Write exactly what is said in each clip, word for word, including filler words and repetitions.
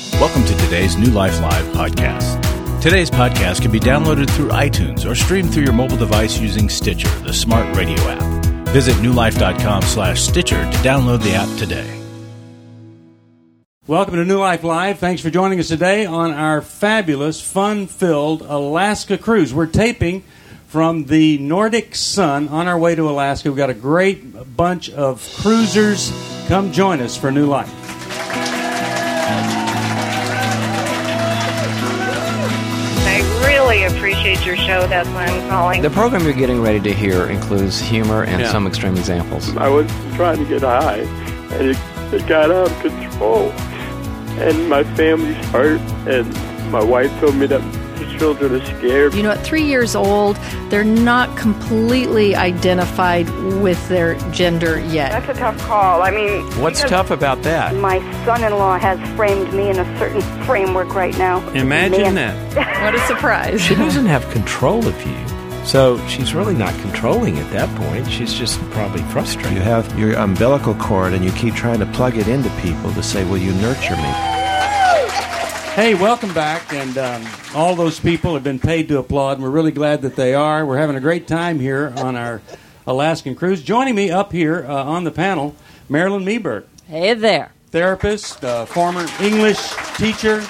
Welcome to today's New Life Live podcast. Today's podcast can be downloaded through iTunes or streamed through your mobile device using Stitcher, the smart radio app. Visit newlife.com slash Stitcher to download the app today. Welcome to New Life Live. Thanks for joining us today on our fabulous, fun-filled Alaska cruise. We're taping from the Nordic Sun on our way to Alaska. We've got a great bunch of cruisers. Come join us for New Life. I really appreciate your show. That's why I'm calling. The program you're getting ready to hear includes humor and Yeah. some extreme examples. I was trying to get high, and it, it got out of control. And my family's hurt, and my wife told me that the children are scared. You know, at three years old, they're not completely identified with their gender yet. That's a tough call. I mean, What's because tough about that? My son-in-law has framed me in a certain framework right now. Imagine Man. that. What a surprise. She doesn't have control of you. So she's really not controlling at that point. She's just probably frustrated. You have your umbilical cord and you keep trying to plug it into people to say, will you nurture me? Hey, welcome back. And um, all those people have been paid to applaud, and we're really glad that they are. We're having a great time here on our Alaskan cruise. Joining me up here uh, on the panel, Marilyn Meberg. Hey there. Therapist, uh, former English teacher,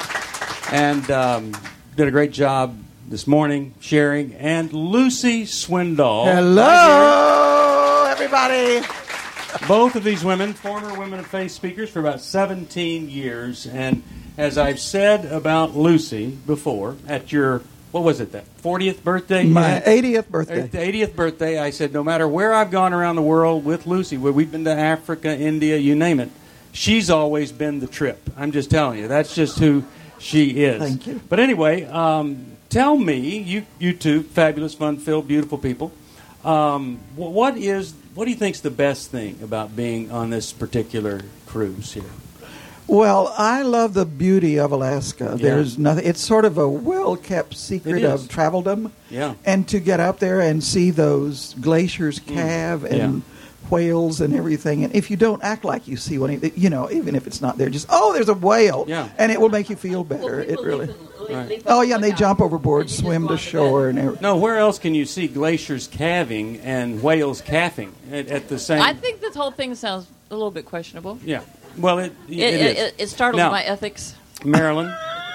and um, did a great job this morning sharing. And Lucy Swindoll. Hello, everybody. Both of these women, former Women of Faith speakers for about seventeen years. And as I've said about Lucy before, at your, what was it, that fortieth birthday? My eightieth birthday. At the eightieth birthday, I said, no matter where I've gone around the world with Lucy, where we've been to Africa, India, you name it, she's always been the trip. I'm just telling you. That's just who she is. Thank you. But anyway, um, tell me, you you two, fabulous, fun-filled, beautiful people, um, wh- what is what do you think's the best thing about being on this particular cruise here? Well, I love the beauty of Alaska. Yeah. There's nothing. It's sort of a well-kept secret It is. of traveldom. Yeah. And to get up there and see those glaciers calve Mm. and Yeah. whales and everything, and if you don't act like you see one, you know, even if it's not there, just oh, there's a whale, Yeah. and it will make you feel better. It really. Oh yeah, and they jump overboard, swim to shore, and everything. No, where else can you see glaciers calving and whales calving at, at the same? I think this whole thing sounds a little bit questionable. Yeah. Well, it it, It, it it, is. it, it startles Now, my ethics. Marilyn,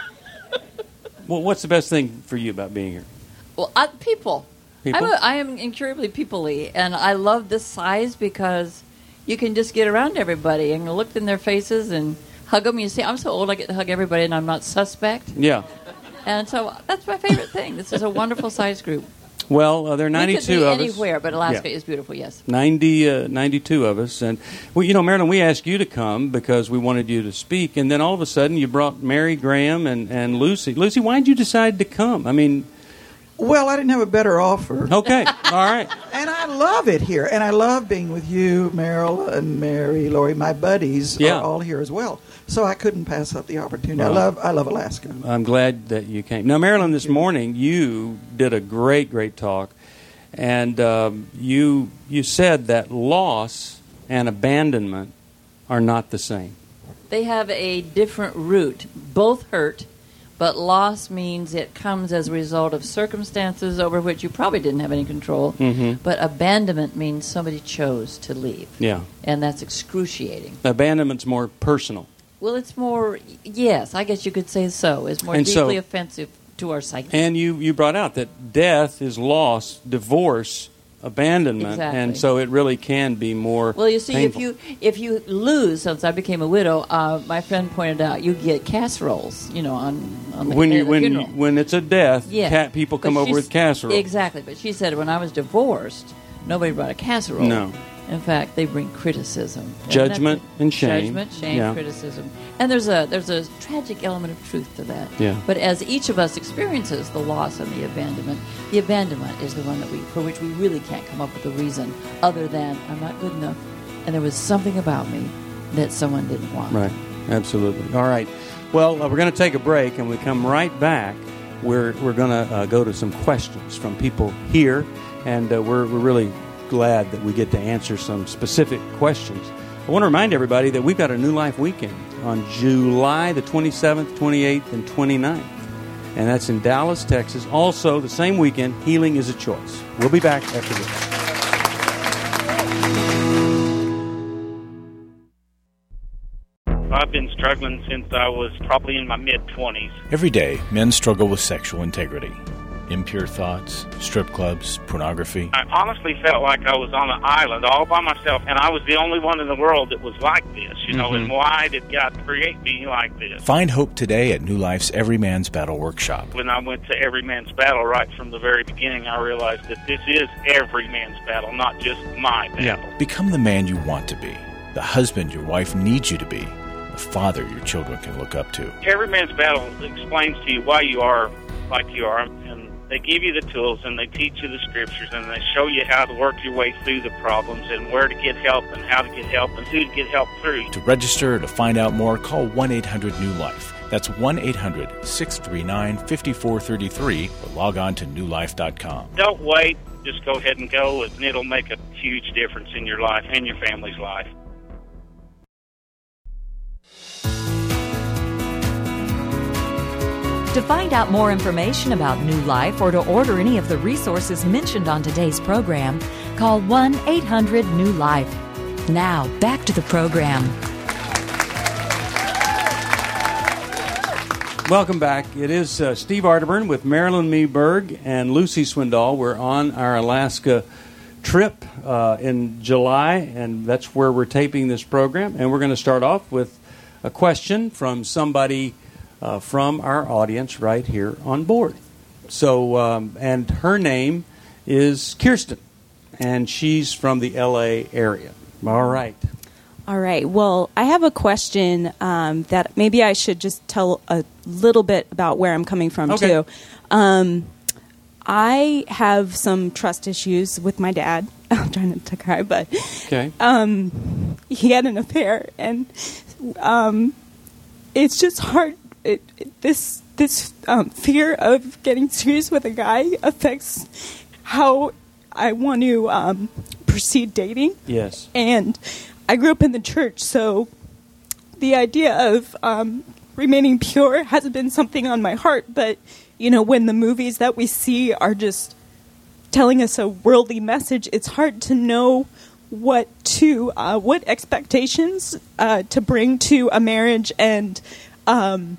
well, what's the best thing for you about being here? Well, I, people. People? I'm a, I am incurably people-y, and I love this size because you can just get around everybody and look in their faces and hug them. You see, I'm so old I get to hug everybody, and I'm not suspect. Yeah. And so that's my favorite thing. This is a wonderful size group. Well, uh, there are We could ninety-two be of us. anywhere, but Alaska Yeah. is beautiful, yes. ninety, uh, ninety-two of us. And, well, you know, Marilyn, we asked you to come because we wanted you to speak. And then all of a sudden you brought Mary Graham and, and Lucy. Lucy, why did you decide to come? I mean... Well, I didn't have a better offer. Okay. All right. And I love it here. And I love being with you, Meryl, and Mary, Lori. My buddies Yeah. are all here as well. So I couldn't pass up the opportunity. Well, I love I love Alaska. I'm glad that you came. Now, Marilyn, this morning you did a great, great talk. And um, you you said that loss and abandonment are not the same. They have a different root. Both hurt, but loss means it comes as a result of circumstances over which you probably didn't have any control. Mhm. But abandonment means somebody chose to leave. Yeah. And that's excruciating. Abandonment's more personal. Well, it's more, yes, I guess you could say so. It's more And so- deeply offensive to our psyche. And you, you brought out that death is loss, divorce, abandonment, Exactly. and so it really can be more Well, you see, painful. if you if you lose, since I became a widow, uh, my friend pointed out you get casseroles, you know, on, on the, when you at the when funeral. when it's a death, Yeah. cat people But come over she's- with casserole. Exactly, but she said when I was divorced, nobody brought a casserole. No. In fact, they bring criticism, Judgment and shame. Judgment, shame, Yeah. criticism, and there's a there's a tragic element of truth to that. Yeah. But as each of us experiences the loss and the abandonment, the abandonment is the one that we for which we really can't come up with a reason other than I'm not good enough, and there was something about me that someone didn't want. Right, absolutely. All right. Well, uh, we're going to take a break, and we come right back. We're we're going to uh, go to some questions from people here, and uh, we're we're really glad that we get to answer some specific questions. I want to remind everybody that we've got a New Life Weekend on July the twenty-seventh, twenty-eighth, and twenty-ninth. And that's in Dallas, Texas. Also, the same weekend, Healing is a Choice. We'll be back after this. I've been struggling since I was probably in my mid-twenties. Every day, men struggle with sexual integrity. Impure thoughts, strip clubs, pornography. I honestly felt like I was on an island all by myself, and I was the only one in the world that was like this, you know, Mm-hmm. and why did God create me like this? Find hope today at New Life's Every Man's Battle Workshop. When I went to Every Man's Battle right from the very beginning, I realized that this is every man's battle, not just my battle. Become the man you want to be, the husband your wife needs you to be, the father your children can look up to. Every Man's Battle explains to you why you are like you are, and they give you the tools, and they teach you the scriptures, and they show you how to work your way through the problems, and where to get help, and how to get help, and who to get help through. To register or to find out more, call one eight hundred new life. That's one eight hundred, six three nine, five four three three, or log on to new life dot com. Don't wait. Just go ahead and go, and it'll make a huge difference in your life and your family's life. To find out more information about New Life or to order any of the resources mentioned on today's program, call one eight hundred new life. Now, back to the program. Welcome back. It is uh, Steve Arterburn with Marilyn Meeberg and Lucy Swindoll. We're on our Alaska trip uh, in July, and that's where we're taping this program. And we're going to start off with a question from somebody Uh, from our audience right here on board. So, um, and her name is Kirsten, and she's from the L A area. All right. All right. Well, I have a question um, that maybe I should just tell a little bit about where I'm coming from, Okay. too. Um, I have some trust issues with my dad. I'm trying not to cry, but Okay. um, he had an affair, and um, it's just hard. It, it, this this um, fear of getting serious with a guy affects how I want to um, proceed dating. Yes. And I grew up in the church, so the idea of um, remaining pure hasn't been something on my heart. But, you know, when the movies that we see are just telling us a worldly message, it's hard to know what to, uh, what expectations uh, to bring to a marriage, and um,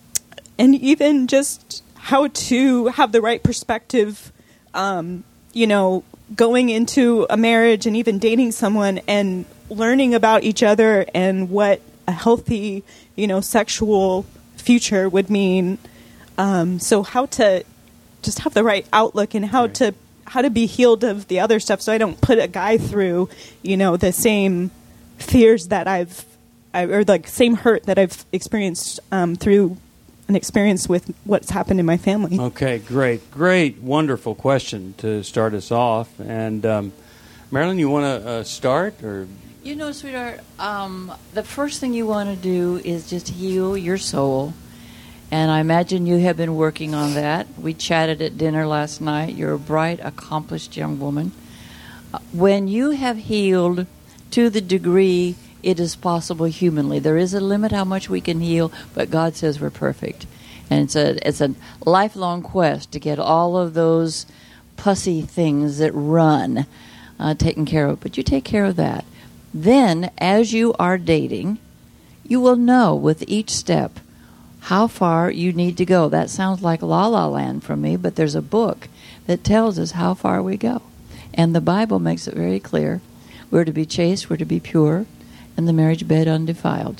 and even just how to have the right perspective, um, you know, going into a marriage and even dating someone and learning about each other and what a healthy, you know, sexual future would mean. Um, so how to just have the right outlook and how to how to be healed of the other stuff, so I don't put a guy through, you know, the same fears that I've, I, or like same hurt that I've experienced um, through an experience with what's happened in my family. Okay, great, great, wonderful question to start us off. And um, Marilyn, you want to uh, start, or? You know, sweetheart, um, the first thing you want to do is just heal your soul. And I imagine you have been working on that. We chatted at dinner last night. You're a bright, accomplished young woman. Uh, when you have healed to the degree it is possible humanly, there is a limit how much we can heal, but God says we're perfect. And it's a, it's a lifelong quest to get all of those pussy things that run uh, taken care of. But you take care of that. Then, as you are dating, you will know with each step how far you need to go. That sounds like La La Land for me, but there's a book that tells us how far we go. And the Bible makes it very clear. We're to be chaste, we're to be pure, and the marriage bed undefiled.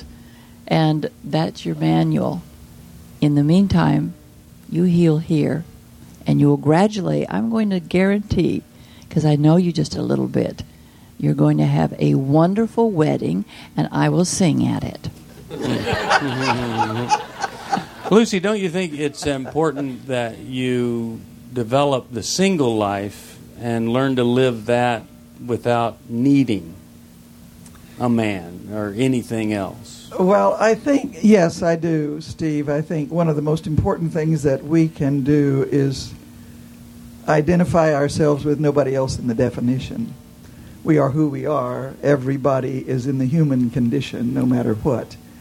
And that's your manual. In the meantime, you heal here, and you will gradually, I'm going to guarantee, because I know you just a little bit, you're going to have a wonderful wedding, and I will sing at it. Lucy, don't you think it's important that you develop the single life and learn to live that without needing a man or anything else? Well, I think, yes, I do, Steve. I think one of the most important things that we can do is identify ourselves with nobody else in the definition. We are who we are. Everybody is in the human condition, no matter what.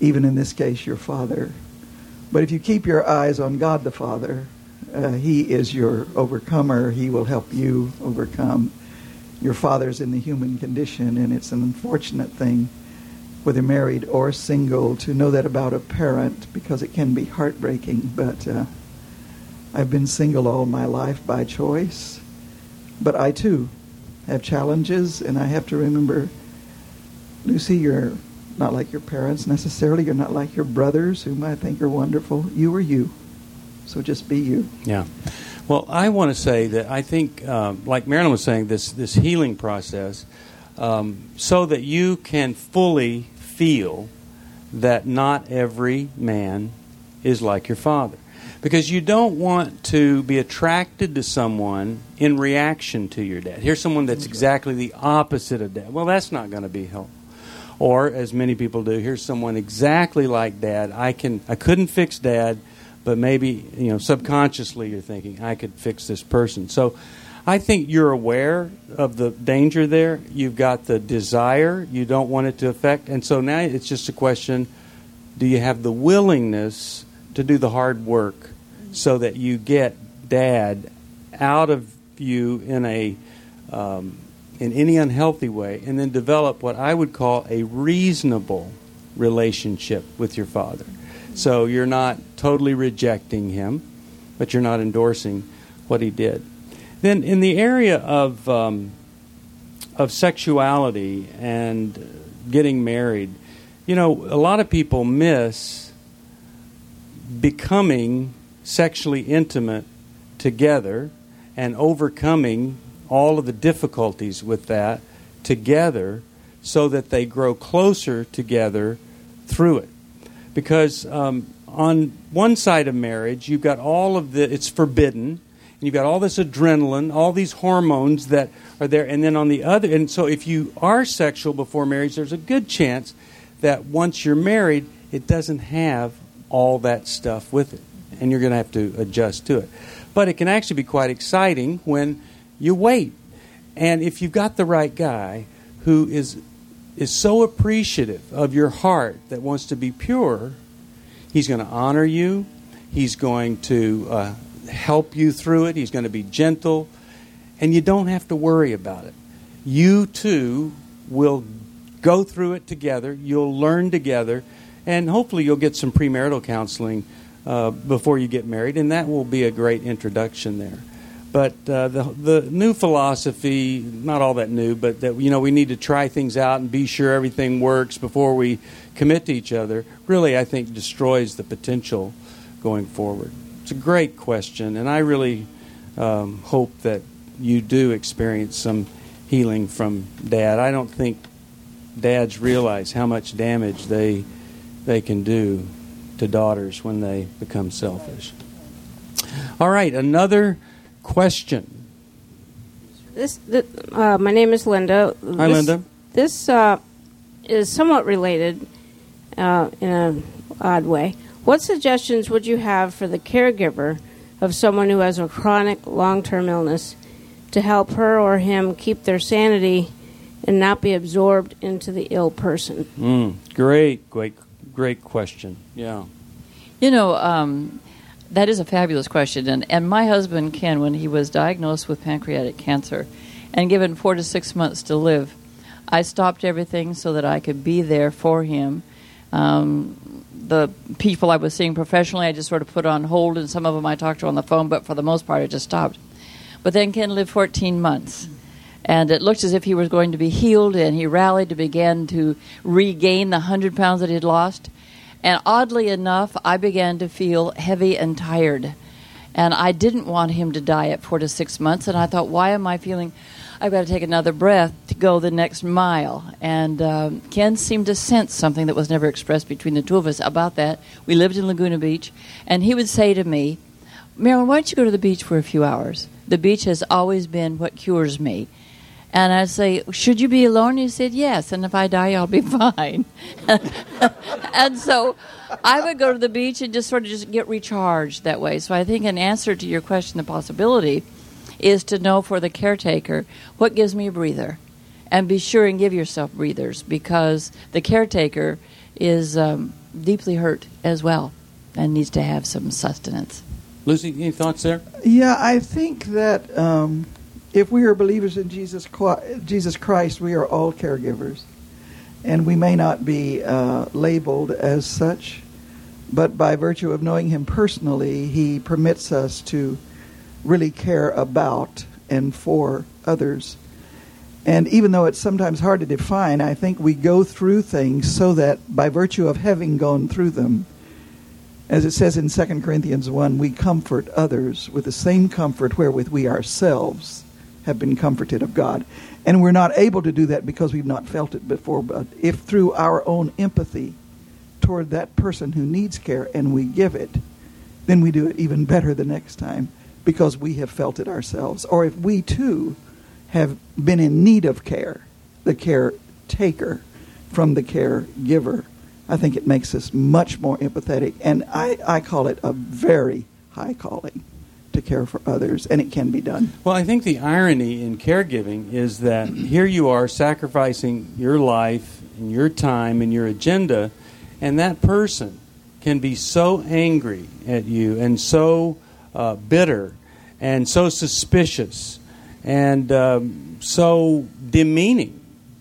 even in this case, your father. But if you keep your eyes on God the Father, uh, He is your overcomer. He will help you overcome. Your father's in the human condition, and it's an unfortunate thing, whether married or single, to know that about a parent, because it can be heartbreaking. But uh, I've been single all my life by choice. But I, too, have challenges, and I have to remember, Lucy, you're not like your parents necessarily. You're not like your brothers, whom I think are wonderful. You are you. So just be you. Yeah. Well, I want to say that I think, um, like Marilyn was saying, this, this healing process, um, so that you can fully feel that not every man is like your father. Because you don't want to be attracted to someone in reaction to your dad. Here's someone that's exactly the opposite of dad. Well, that's not going to be helpful. Or, as many people do, here's someone exactly like dad. I can, I couldn't fix dad, but maybe, you know, subconsciously you're thinking, I could fix this person. So I think you're aware of the danger there. You've got the desire. You don't want it to affect. And so now it's just a question, do you have the willingness to do the hard work so that you get dad out of you in a um, in any unhealthy way, and then develop what I would call a reasonable relationship with your father. So you're not totally rejecting him, but you're not endorsing what he did. Then in the area of um, of sexuality and getting married, you know, a lot of people miss becoming sexually intimate together and overcoming all of the difficulties with that together so that they grow closer together through it. Because um, on one side of marriage, you've got all of the, it's forbidden, and you've got all this adrenaline, all these hormones that are there, and then on the other, and so if you are sexual before marriage, there's a good chance that once you're married, it doesn't have all that stuff with it, and you're going to have to adjust to it. But it can actually be quite exciting when you wait. And if you've got the right guy who is is so appreciative of your heart that wants to be pure, he's going to honor you. He's going to uh, help you through it. He's going to be gentle. And you don't have to worry about it. You, too, will go through it together. You'll learn together. And hopefully you'll get some premarital counseling uh, before you get married. And that will be a great introduction there. But uh, the the new philosophy, not all that new, but that, you know, we need to try things out and be sure everything works before we commit to each other, really, I think, destroys the potential going forward. It's a great question, and I really um, hope that you do experience some healing from Dad. I don't think dads realize how much damage they they can do to daughters when they become selfish. All right, another question. This, the, uh, my name is Linda. Hi, this, Linda. This uh, is somewhat related uh, in an odd way. What suggestions would you have for the caregiver of someone who has a chronic long-term illness to help her or him keep their sanity and not be absorbed into the ill person? Mm, great, great, great question. Yeah. You know, um, that is a fabulous question. And, and my husband, Ken, when he was diagnosed with pancreatic cancer and given four to six months to live, I stopped everything so that I could be there for him. Um, the people I was seeing professionally, I just sort of put on hold, and some of them I talked to on the phone, but for the most part, I just stopped. But then Ken lived fourteen months, and it looked as if he was going to be healed, and he rallied to begin to regain the one hundred pounds that he'd lost. And oddly enough, I began to feel heavy and tired. And I didn't want him to die at four to six months. And I thought, why am I feeling I've got to take another breath to go the next mile? And um, Ken seemed to sense something that was never expressed between the two of us about that. We lived in Laguna Beach. And he would say to me, Marilyn, why don't you go to the beach for a few hours? The beach has always been what cures me. And I'd say, should you be alone? He said, yes. And if I die, I'll be fine. And so I would go to the beach and just sort of just get recharged that way. So I think an answer to your question, the possibility, is to know for the caretaker what gives me a breather. And be sure and give yourself breathers, because the caretaker is um, deeply hurt as well and needs to have some sustenance. Lucy, any thoughts there? Yeah, I think that um, if we are believers in Jesus, Jesus Christ, we are all caregivers. And we may not be uh, labeled as such, but by virtue of knowing Him personally, He permits us to really care about and for others. And even though it's sometimes hard to define, I think we go through things so that by virtue of having gone through them, as it says in Second Corinthians one, we comfort others with the same comfort wherewith we ourselves have been comforted of God. And we're not able to do that because we've not felt it before. But if through our own empathy toward that person who needs care and we give it, then we do it even better the next time because we have felt it ourselves. Or if we too have been in need of care, the caretaker from the caregiver, I think it makes us much more empathetic. And I, I call it a very high calling to care for others, and it can be done. Well, I think the irony in caregiving is that here you are sacrificing your life and your time and your agenda, and that person can be so angry at you and so uh, bitter and so suspicious and um, so demeaning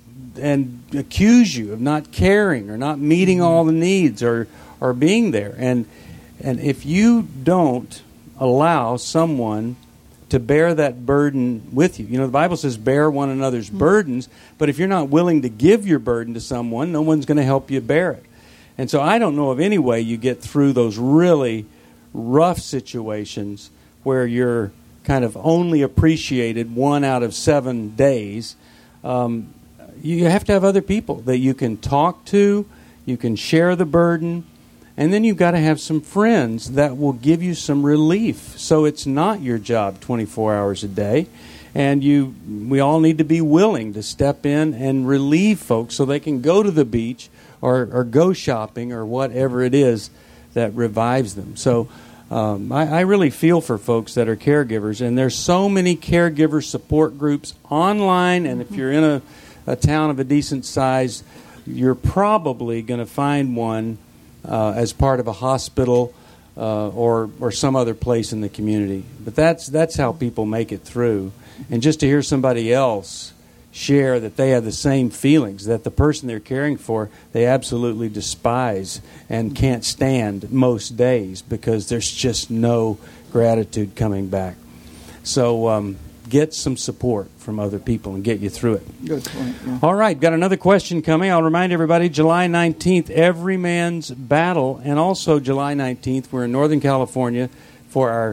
and accuse you of not caring or not meeting all the needs or, or being there. And and if you don't allow someone to bear that burden with you. You know, the Bible says bear one another's mm-hmm. burdens, but if you're not willing to give your burden to someone, no one's going to help you bear it. And so I don't know of any way you get through those really rough situations where you're kind of only appreciated one out of seven days. Um, you have to have other people that you can talk to, you can share the burden, and then you've got to have some friends that will give you some relief. So it's not your job twenty-four hours a day. And you, we all need to be willing to step in and relieve folks so they can go to the beach or, or go shopping or whatever it is that revives them. So um, I, I really feel for folks that are caregivers. And there's so many caregiver support groups online. And if you're in a, a town of a decent size, you're probably going to find one Uh, as part of a hospital uh, or or some other place in the community. But that's that's how people make it through. And just to hear somebody else share that they have the same feelings, that the person they're caring for, they absolutely despise and can't stand most days because there's just no gratitude coming back. So um, get some support from other people and get you through it. Good point. Yeah. All right, got another question coming. I'll remind everybody, July nineteenth, Every Man's Battle, and also July nineteenth, we're in Northern California for our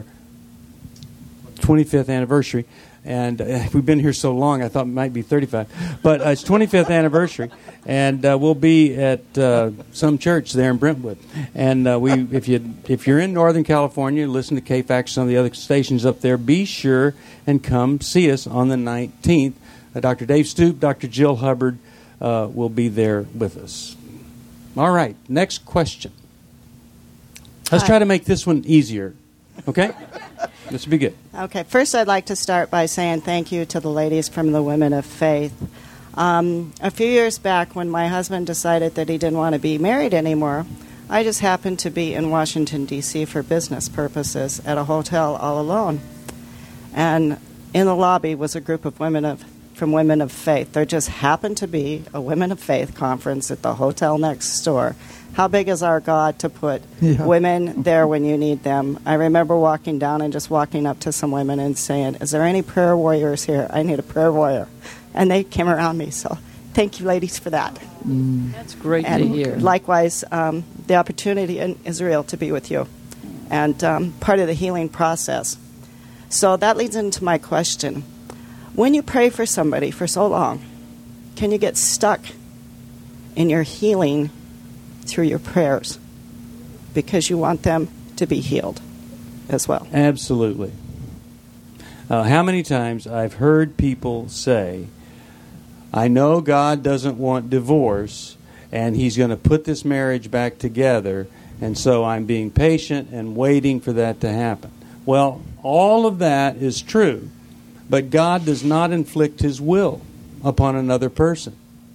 twenty-fifth anniversary. And uh, we've been here so long, I thought it might be thirty-five. But uh, it's twenty-fifth anniversary, and uh, we'll be at uh, some church there in Brentwood. And uh, we, if you if you're in Northern California, listen to K FAX, some of the other stations up there. Be sure and come see us on the nineteenth. Uh, Doctor Dave Stoop, Doctor Jill Hubbard uh, will be there with us. All right, next question. Let's Hi. try to make this one easier. Okay. This will be good. Okay, first I'd like to start by saying thank you to the ladies from the Women of Faith. Um, a few years back when my husband decided that he didn't want to be married anymore, I just happened to be in Washington, D C for business purposes at a hotel all alone. And in the lobby was a group of women of from Women of Faith. There just happened to be a Women of Faith conference at the hotel next door. How big is our God to put Yeah. women there when you need them? I remember walking down and just walking up to some women and saying, is there any prayer warriors here? I need a prayer warrior. And they came around me. So thank you, ladies, for that. Mm. That's great and to hear. Likewise, um, the opportunity in Israel to be with you and um, part of the healing process. So that leads into my question. When you pray for somebody for so long, can you get stuck in your healing through your prayers because you want them to be healed as well? Absolutely. Uh, how many times I've heard people say, I know God doesn't want divorce and He's going to put this marriage back together, and so I'm being patient and waiting for that to happen. Well, all of that is true, but God does not inflict His will upon another person.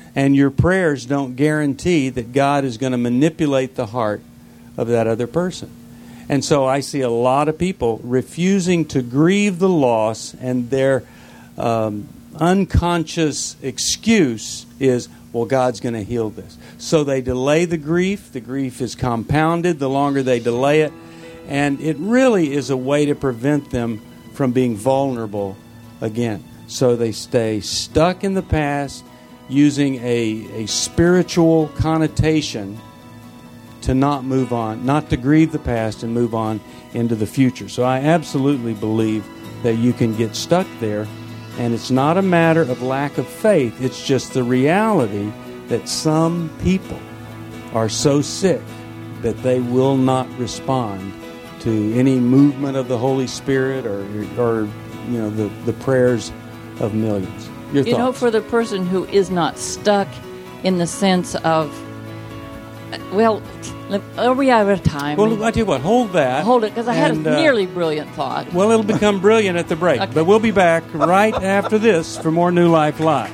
And your prayers don't guarantee that God is going to manipulate the heart of that other person. And so I see a lot of people refusing to grieve the loss, and their um, unconscious excuse is, well, God's going to heal this. So they delay the grief. The grief is compounded the longer they delay it. And it really is a way to prevent them from being vulnerable again. So they stay stuck in the past, using a, a spiritual connotation to not move on, not to grieve the past and move on into the future. So I absolutely believe that you can get stuck there, and it's not a matter of lack of faith. It's just the reality that some people are so sick that they will not respond to any movement of the Holy Spirit or, or you know, the, the prayers of millions. Your you thoughts? know, for the person who is not stuck in the sense of, well, are we out of time? Well, I tell you what, hold that. Hold it, because I had and, a uh, nearly brilliant thought. Well, it'll become brilliant at the break. Okay. But we'll be back right after this for more New Life Live.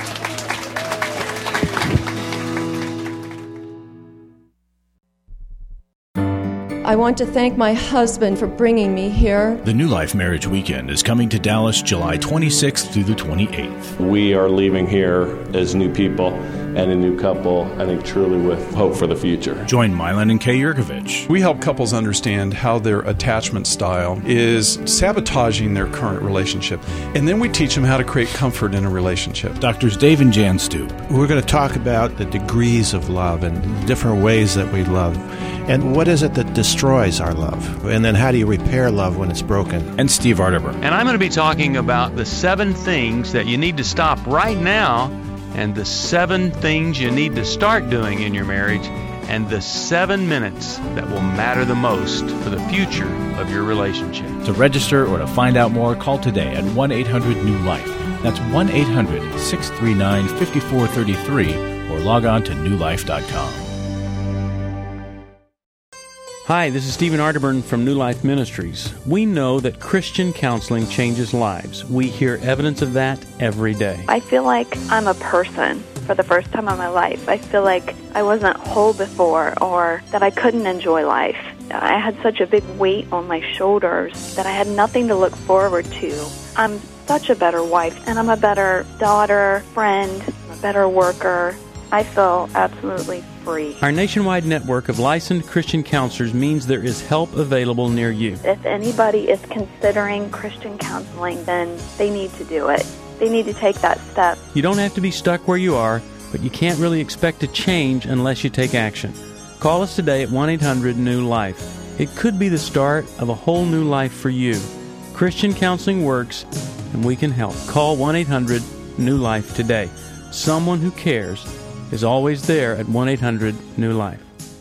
I want to thank my husband for bringing me here. The New Life Marriage Weekend is coming to Dallas July twenty-sixth through the twenty-eighth. We are leaving here as new people and a new couple, I think truly with hope for the future. Join Milan and Kay Yurkovich. We help couples understand how their attachment style is sabotaging their current relationship. And then we teach them how to create comfort in a relationship. Doctors Dave and Jan Stoop. We're going to talk about the degrees of love and different ways that we love. And what is it that destroys our love? And then how do you repair love when it's broken? And Steve Arterburn. And I'm going to be talking about the seven things that you need to stop right now, and the seven things you need to start doing in your marriage, and the seven minutes that will matter the most for the future of your relationship. To register or to find out more, call today at one eight hundred new life. That's one eight hundred six three nine five four three three, or log on to new life dot com. Hi, this is Stephen Arterburn from New Life Ministries. We know that Christian counseling changes lives. We hear evidence of that every day. I feel like I'm a person for the first time in my life. I feel like I wasn't whole before, or that I couldn't enjoy life. I had such a big weight on my shoulders that I had nothing to look forward to. I'm such a better wife, and I'm a better daughter, friend, a better worker. I feel absolutely free. Our nationwide network of licensed Christian counselors means there is help available near you. If anybody is considering Christian counseling, then they need to do it. They need to take that step. You don't have to be stuck where you are, but you can't really expect to change unless you take action. Call us today at one eight hundred new life. It could be the start of a whole new life for you. Christian counseling works, and we can help. Call one eight hundred new life today. Someone who cares is always there at one eight hundred new life.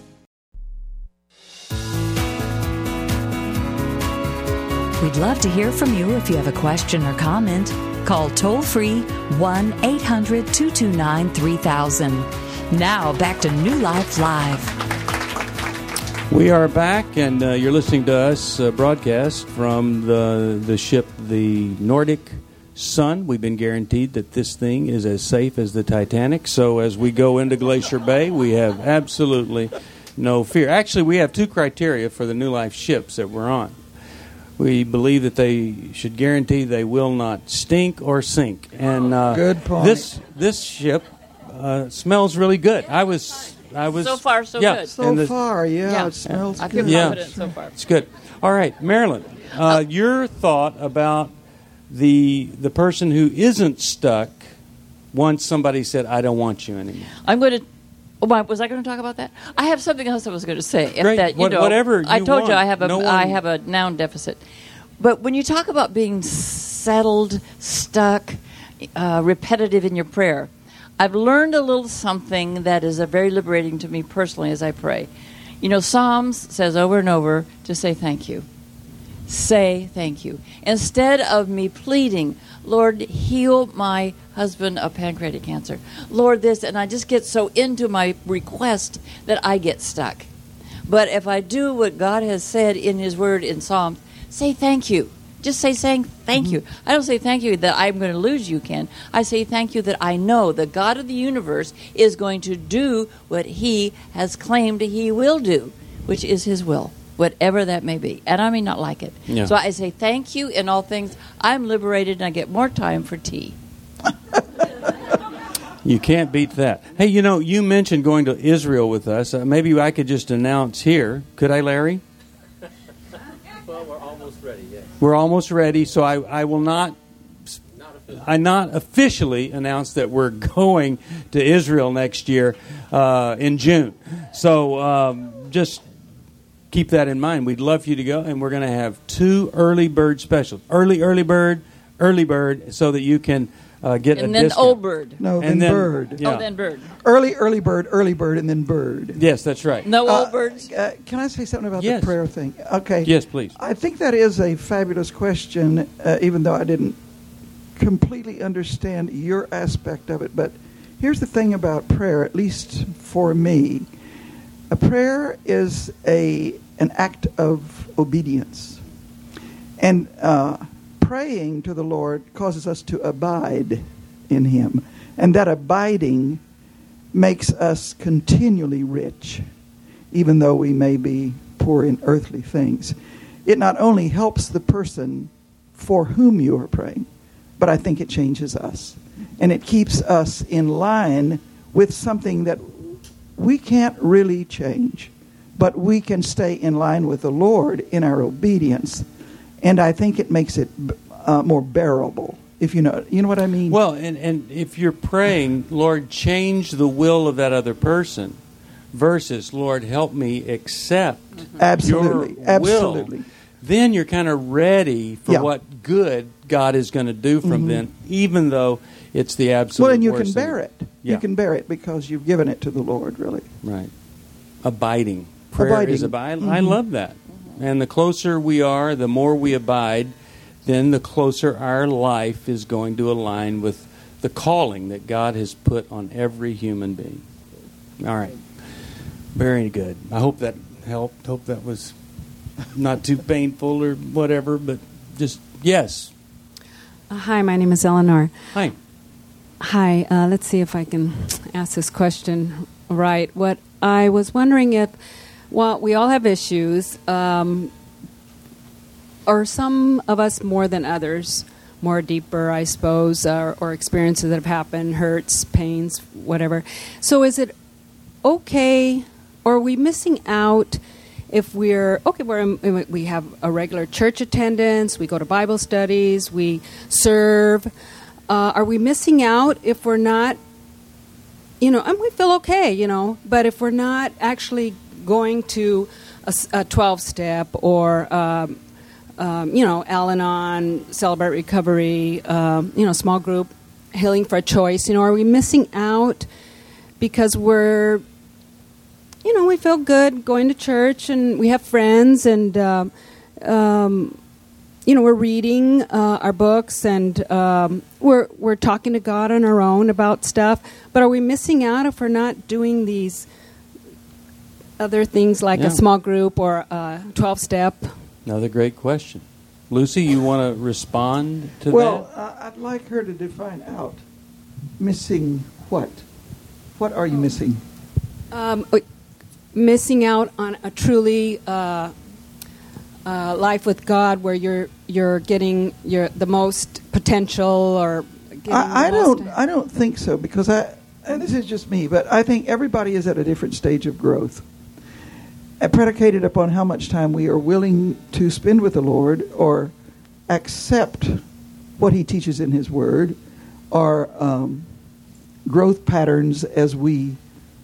We'd love to hear from you if you have a question or comment. Call toll-free one eight hundred two two nine three thousand. Now back to New Life Live. We are back, and uh, you're listening to us uh, broadcast from the the ship, the Nordic Sun. We've been guaranteed that this thing is as safe as the Titanic. So as we go into Glacier Bay, we have absolutely no fear. Actually, we have two criteria for the New Life ships that we're on. We believe that they should guarantee they will not stink or sink. And uh, good point. This this ship uh, smells really good. I was I was so far so yeah, good. So the, far, yeah, yeah. it smells I good. feel confident so far. It's good. All right, Marilyn, uh, uh, your thought about the the person who isn't stuck once somebody said, "I don't want you anymore." I'm going to. Oh, my, was I going to talk about that? I have something else I was going to say. If Great. that, you What- know, whatever you I told want. you I have a No one- I have a noun deficit. But when you talk about being settled, stuck, uh, repetitive in your prayer, I've learned a little something that is uh, very liberating to me personally as I pray. You know, Psalms says over and over to say thank you. Say thank you. Instead of me pleading, Lord, heal my husband of pancreatic cancer. Lord, this, and I just get so into my request that I get stuck. But if I do what God has said in His Word in Psalms, say thank you. just say saying thank you. I don't say thank you that I'm going to lose you, Ken. I say thank you that I know the God of the universe is going to do what he has claimed he will do, which is his will, whatever that may be. And I may not like it. Yeah. So I say thank you in all things. I'm liberated and I get more time for tea. You can't beat that. Hey, you know, you mentioned going to Israel with us. Uh, maybe I could just announce here. Could I, Larry? Well, we're almost ready, yes. We're almost ready, so I, I will not, I not officially announce that we're going to Israel next year uh, in June. So um, just keep that in mind. We'd love for you to go, and we're going to have two early bird specials. Early, early bird, early bird, so that you can uh, get and a then discount. old bird. No, And then, then- bird. yeah. Oh, then bird. Early, early bird, early bird, and then bird. Yes, that's right. No Uh, old birds? Uh, can I say something about Yes. the prayer thing? Okay. Yes, please. I think that is a fabulous question, uh, even though I didn't completely understand your aspect of it. But here's the thing about prayer, at least for me. A prayer is a an act of obedience. And uh, praying to the Lord causes us to abide in him. And that abiding makes us continually rich, even though we may be poor in earthly things. It not only helps the person for whom you are praying, but I think it changes us. And it keeps us in line with something that we can't really change, but we can stay in line with the Lord in our obedience. And I think it makes it uh, more bearable, if you know you know what I mean. Well, and, and if you're praying, Lord, change the will of that other person, versus, Lord, help me accept Absolutely. your Absolutely. will, then you're kind of ready for Yeah. what good God is going to do from Mhm. them, even though it's the absolute Well, and you worst can thing. bear it. Yeah. You can bear it because you've given it to the Lord, really. Right. Abiding. Prayer Abiding. is abide. I Mhm. love that. And the closer we are, the more we abide, then the closer our life is going to align with the calling that God has put on every human being. All right. Very good. I hope that helped. Hope that was not too painful or whatever, but just, yes. Uh, hi, my name is Eleanor. Hi. Hi, uh, let's see if I can ask this question right. What I was wondering if, well, we all have issues. Um, are some of us more than others? More deeper, I suppose, or, or experiences that have happened, hurts, pains, whatever. So is it okay, or are we missing out if we're, okay, we're in, we have a regular church attendance, we go to Bible studies, we serve. Uh, are we missing out if we're not, you know, and we feel okay, you know, but if we're not actually going to a twelve-step or, um, um, you know, Al-Anon, Celebrate Recovery, um, you know, small group, Healing for a Choice, you know, are we missing out because we're, you know, we feel good going to church and we have friends and, uh, um, you know, we're reading uh, our books and um, we're we're talking to God on our own about stuff. But are we missing out if we're not doing these other things like Yeah. a small group or a twelve-step? Another great question. Lucy, you want to respond to Well, that? uh, I'd like her to define out missing what? What are you missing? Um, missing out on a truly uh, uh, life with God, where you're you're getting your the most potential, or getting I, I the most- don't. I don't think so, because I. And this is just me, but I think everybody is at a different stage of growth, uh, predicated upon how much time we are willing to spend with the Lord, or accept what He teaches in His Word, or um, growth patterns as we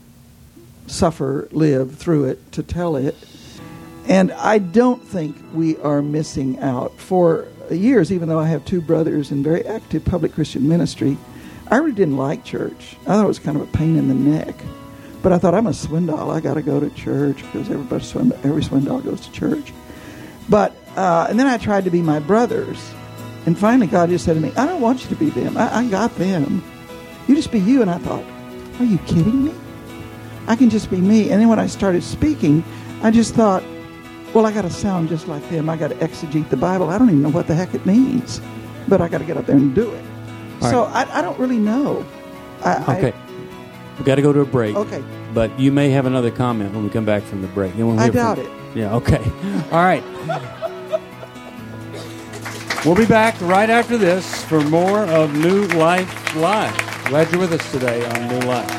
suffer, live through it to tell it. And I don't think we are missing out. For years, even though I have two brothers in very active public Christian ministry, I really didn't like church. I thought it was kind of a pain in the neck. But I thought, I'm a Swindoll. I got to go to church because everybody, every Swindoll goes to church. But uh, and then I tried to be my brothers. And finally, God just said to me, I don't want you to be them. I, I got them. You just be you. And I thought, are you kidding me? I can just be me. And then when I started speaking, I just thought, well, I got to sound just like them. I got to exegete the Bible. I don't even know what the heck it means, but I got to get up there and do it. All so right. I, I don't really know. I, Okay. I, We've got to go to a break. Okay. But you may have another comment when we come back from the break. Then we'll I hear doubt from- it. Yeah, okay. All right. We'll be back right after this for more of New Life Live. Glad you're with us today on New Life.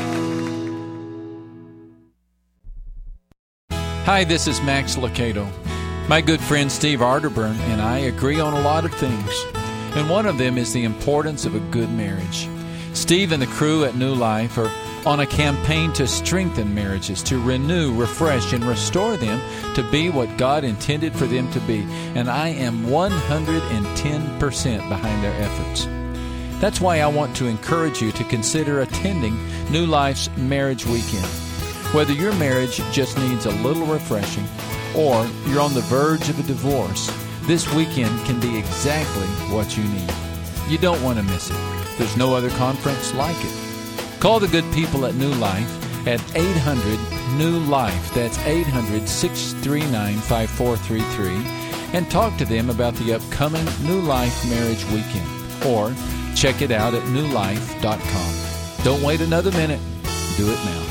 Hi, this is Max Lucado. My good friend Steve Arterburn and I agree on a lot of things, and one of them is the importance of a good marriage. Steve and the crew at New Life are on a campaign to strengthen marriages, to renew, refresh, and restore them to be what God intended for them to be, and I am one hundred ten percent behind their efforts. That's why I want to encourage you to consider attending New Life's Marriage Weekend. Whether your marriage just needs a little refreshing or you're on the verge of a divorce, this weekend can be exactly what you need. You don't want to miss it. There's no other conference like it. Call the good people at New Life at eight hundred New Life. That's eight hundred, six three nine, five four three three. And talk to them about the upcoming New Life Marriage Weekend. Or check it out at new life dot com. Don't wait another minute. Do it now.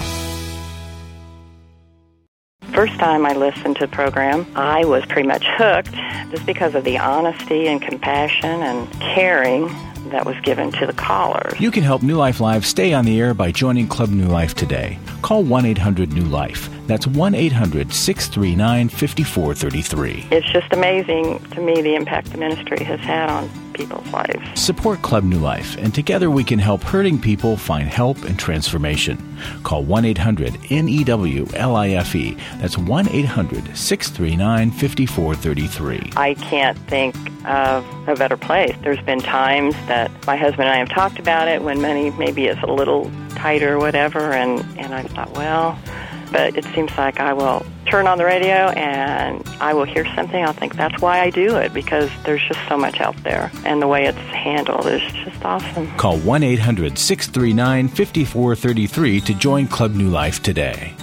First time I listened to the program, I was pretty much hooked just because of the honesty and compassion and caring that was given to the callers. You can help New Life Live stay on the air by joining Club New Life today. Call one eight hundred New Life. That's one eight hundred, six three nine, five four three three. It's just amazing to me the impact the ministry has had on people's lives. Support Club New Life, and together we can help hurting people find help and transformation. Call one eight hundred N E W L I F E. That's one eight hundred, six three nine, five four three three. I can't think of a better place. There's been times that my husband and I have talked about it when money maybe is a little tighter or whatever, and, and I thought, well, but it seems like I will turn on the radio and I will hear something. I'll think that's why I do it, because there's just so much out there, and the way it's handled is just awesome. Call one eight hundred, six three nine, five four three three to join Club New Life today.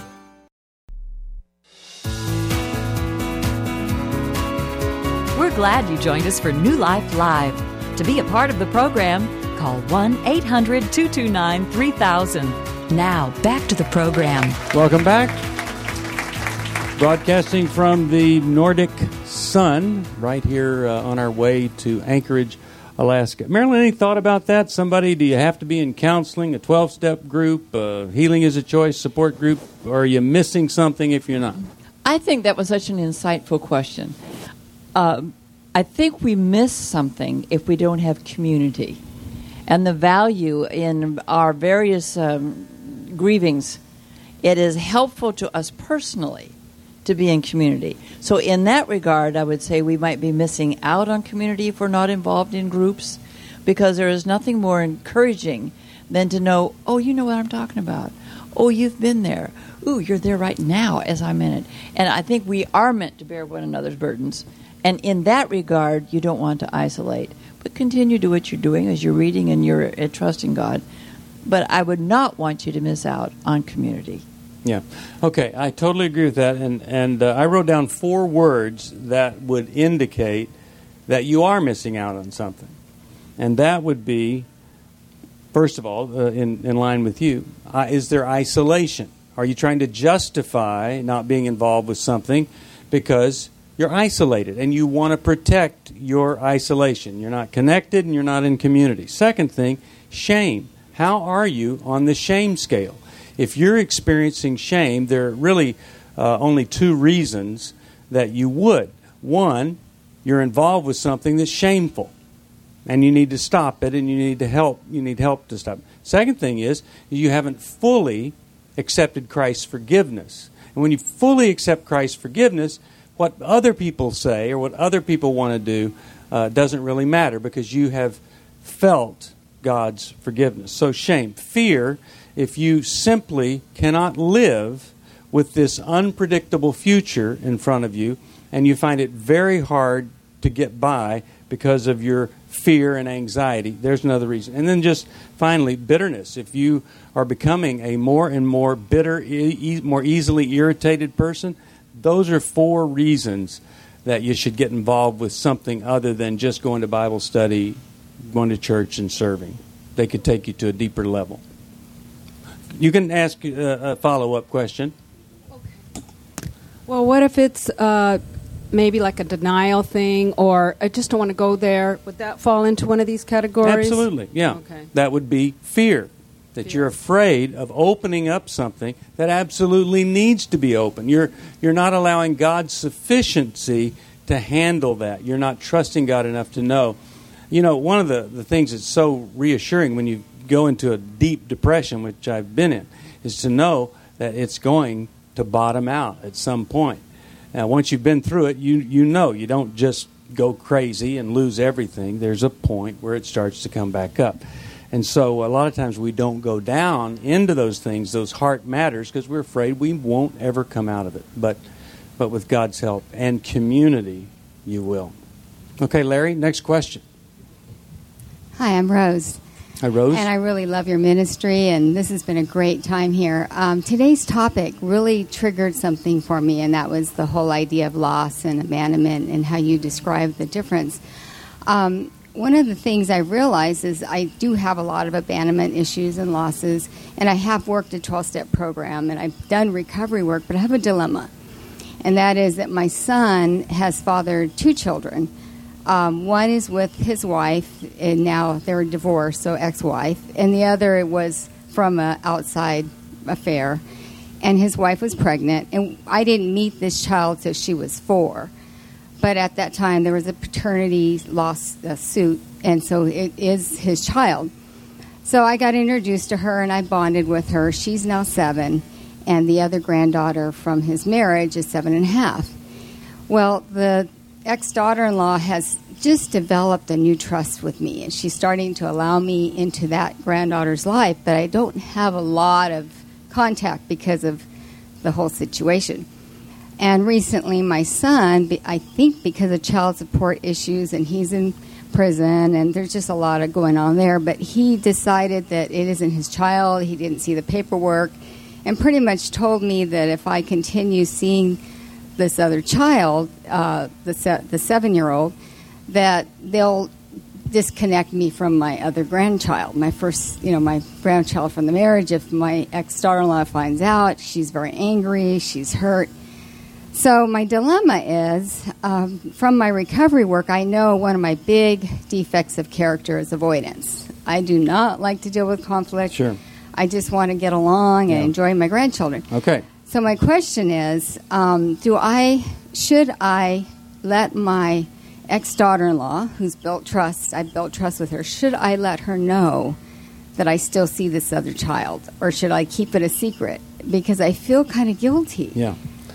We're glad you joined us for New Life Live. To be a part of the program, call one eight hundred, two two nine, three thousand. Now, back to the program. Welcome back. Broadcasting from the Nordic Sun, right here uh, on our way to Anchorage, Alaska. Marilyn, any thought about that? Somebody, do you have to be in counseling, a twelve-step group, uh, Healing is a Choice support group, or are you missing something if you're not? I think that was such an insightful question. Uh, I think we miss something if we don't have community. And the value in our various um, grievings, it is helpful to us personally to be in community. So in that regard, I would say we might be missing out on community if we're not involved in groups, because there is nothing more encouraging than to know, oh, you know what I'm talking about. Oh, you've been there. Ooh, you're there right now as I'm in it. And I think we are meant to bear one another's burdens. And in that regard, you don't want to isolate. But continue to do what you're doing as you're reading and you're uh, trusting God. But I would not want you to miss out on community. Yeah. Okay, I totally agree with that. And, and uh, I wrote down four words that would indicate that you are missing out on something. And that would be, first of all, uh, in, in line with you, uh, is there isolation? Are you trying to justify not being involved with something because you're isolated and you want to protect your isolation? You're not connected and you're not in community. Second thing, shame. How are you on the shame scale? If you're experiencing shame, there are really uh, only two reasons that you would. One, you're involved with something that's shameful, and you need to stop it, and you need to help. You need help to stop it. Second thing is you haven't fully accepted Christ's forgiveness. And when you fully accept Christ's forgiveness, what other people say or what other people want to do uh, doesn't really matter, because you have felt God's forgiveness. So shame. Fear, if you simply cannot live with this unpredictable future in front of you, and you find it very hard to get by because of your fear and anxiety, there's another reason. And then just finally, bitterness. If you are becoming a more and more bitter, e- more easily irritated person, those are four reasons that you should get involved with something other than just going to Bible study, going to church, and serving. They could take you to a deeper level. You can ask a, a follow-up question. Well, what if it's uh, maybe like a denial thing, or I just don't want to go there? Would that fall into one of these categories? Absolutely, yeah. Okay. That would be fear, that fear. You're afraid of opening up something that absolutely needs to be open. You're, you're not allowing God's sufficiency to handle that. You're not trusting God enough to know. You know, one of the, the things that's so reassuring when you go into a deep depression, which I've been in, is to know that it's going to bottom out at some point. Now, once you've been through it, you you know you don't just go crazy and lose everything. There's a point where it starts to come back up. And so a lot of times we don't go down into those things, those heart matters, because we're afraid we won't ever come out of it. But but with God's help and community, you will. Okay, Larry, next question. Hi, I'm Rose. Hi, Rose. And I really love your ministry, and this has been a great time here. Um, today's topic really triggered something for me, and that was the whole idea of loss and abandonment and how you described the difference. Um, one of the things I realized is I do have a lot of abandonment issues and losses, and I have worked a twelve-step program, and I've done recovery work, but I have a dilemma, and that is that my son has fathered two children. Um, one is with his wife, and now they're divorced, so ex-wife. And the other was from an outside affair. And his wife was pregnant. And I didn't meet this child till she was four. But at that time, there was a paternity loss uh, suit, and so it is his child. So I got introduced to her, and I bonded with her. She's now seven, and the other granddaughter from his marriage is seven and a half. Well, the ex-daughter-in-law has just developed a new trust with me, and she's starting to allow me into that granddaughter's life, but I don't have a lot of contact because of the whole situation. And recently my son, I think because of child support issues, and he's in prison, and there's just a lot of going on there, but he decided that it isn't his child. He didn't see the paperwork, and pretty much told me that if I continue seeing this other child, uh, the se- the seven-year-old, that they'll disconnect me from my other grandchild, my first, you know, my grandchild from the marriage. If my ex-daughter-in-law finds out, she's very angry, she's hurt. So my dilemma is, um, from my recovery work, I know one of my big defects of character is avoidance. I do not like to deal with conflict. Sure. I just want to get along and Yeah. enjoy my grandchildren. Okay. So my question is, um, do I, should I let my ex-daughter-in-law, who's built trust, I've built trust with her, should I let her know that I still see this other child? Or should I keep it a secret? Because I feel kind of guilty. Yeah.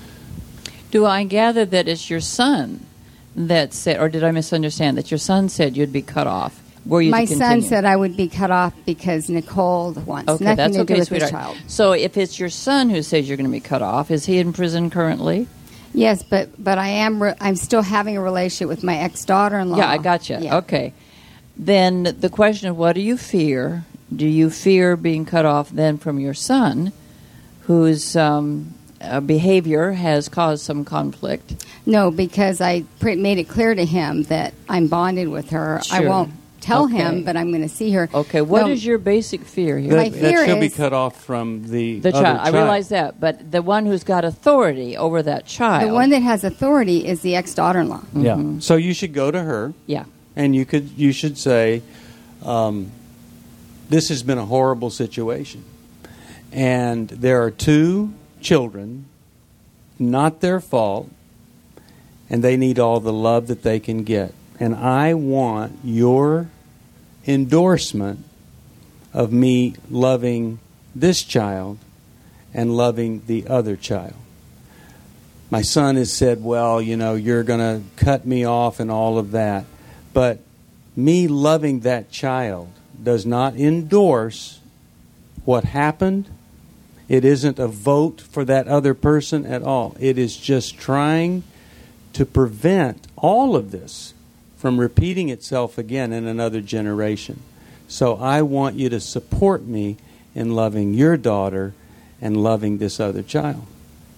Do I gather that it's your son that said, or did I misunderstand, that your son said you'd be cut off? Were you My to son continue? said I would be cut off because Nicole wants Okay, nothing that's to okay, do with sweetheart. the child. So if it's your son who says you're going to be cut off, is he in prison currently? Yes, but but I am re- I'm still having a relationship with my ex-daughter-in-law. Yeah, I got you. Yeah. Okay. Then the question of what do you fear? Do you fear being cut off then from your son, whose um, uh, behavior has caused some conflict? No, because I pre- made it clear to him that I'm bonded with her. I Sure. won't tell Okay. him, but I'm going to see her. Okay, what is No, your basic fear here? That, My that fear she'll be is- cut off from the, The other child. I realize that, but the one who's got authority over that child. The one that has authority is the ex-daughter-in-law. Yeah. So you should go to her. Yeah. And you could you should say, um, this has been a horrible situation. And there are two children, not their fault, and they need all the love that they can get. And I want your endorsement of me loving this child and loving the other child. My son has said, well, you know, you're going to cut me off and all of that. But me loving that child does not endorse what happened. It isn't a vote for that other person at all. It is just trying to prevent all of this from repeating itself again in another generation. So I want you to support me in loving your daughter and loving this other child.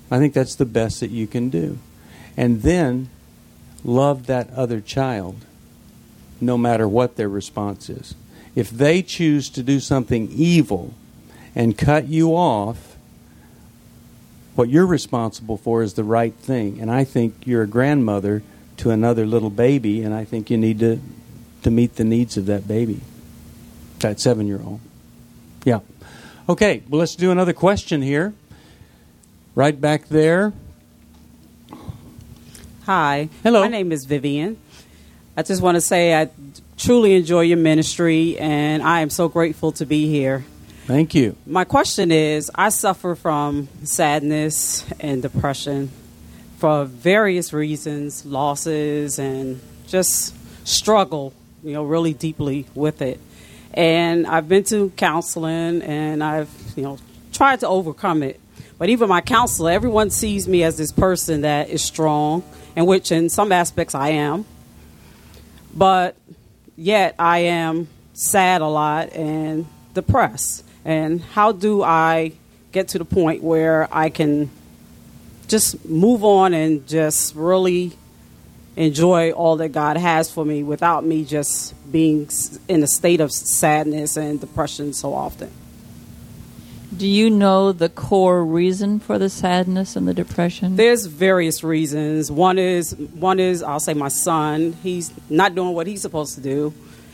I think that's the best that you can do. And then love that other child no matter what their response is. If they choose to do something evil and cut you off, what you're responsible for is the right thing. And I think you're a grandmother to another little baby, and I think you need to, to meet the needs of that baby, that seven-year-old. Yeah. Okay, well, let's do another question here. Right back there. Hi. Hello. My name is Vivian. I just want to say I truly enjoy your ministry, and I am so grateful to be here. Thank you. My question is, I suffer from sadness and depression for various reasons, losses, and just struggle, you know, really deeply with it. And I've been to counseling, and I've, you know, tried to overcome it. But even my counselor, everyone sees me as this person that is strong, and which in some aspects I am. But yet I am sad a lot and depressed. And how do I get to the point where I can just move on and just really enjoy all that God has for me without me just being in a state of sadness and depression so often? Do you know the core reason for the sadness and the depression? There's various reasons. One is, one is I'll say my son. He's not doing what he's supposed to do.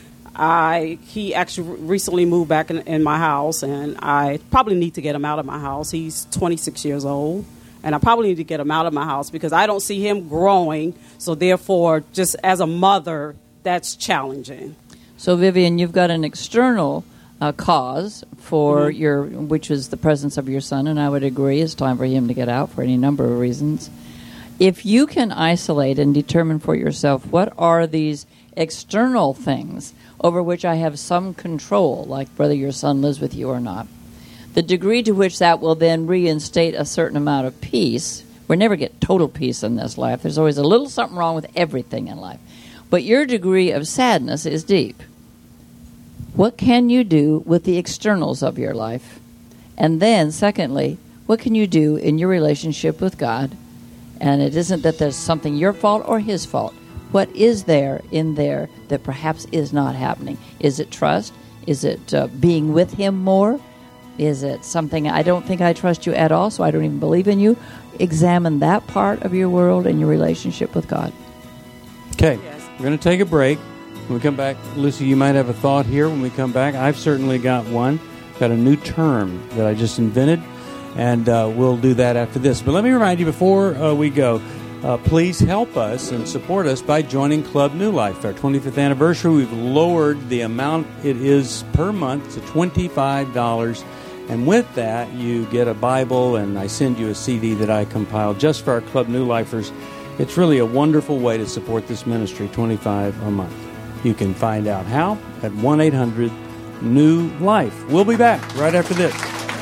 I he actually recently moved back in, in my house, and I probably need to get him out of my house. He's twenty-six years old, and I probably need to get him out of my house because I don't see him growing. So therefore, just as a mother, that's challenging. So Vivian, you've got an external uh, cause for Mm-hmm. your, which is the presence of your son, and I would agree it's time for him to get out for any number of reasons. If you can isolate and determine for yourself what are these external things over which I have some control, like whether your son lives with you or not, the degree to which that will then reinstate a certain amount of peace. We never get total peace in this life. There's always a little something wrong with everything in life. But your degree of sadness is deep. What can you do with the externals of your life? And then, secondly, what can you do in your relationship with God? And it isn't that there's something your fault or his fault. What is there in there that perhaps is not happening? Is it trust? Is it uh, being with him more? Is it something, I don't think I trust you at all, so I don't even believe in you? Examine that part of your world and your relationship with God. Okay, we're going to take a break. When we come back, Lucy, you might have a thought here when we come back. I've certainly got one. Got a new term that I just invented, and uh, we'll do that after this. But let me remind you before uh, we go, uh, please help us and support us by joining Club New Life. Our twenty-fifth anniversary, we've lowered the amount it is per month to twenty-five dollars. And with that, you get a Bible, and I send you a C D that I compiled just for our Club New Lifers. It's really a wonderful way to support this ministry, twenty-five dollars a month. You can find out how at one eight hundred new life. We'll be back right after this.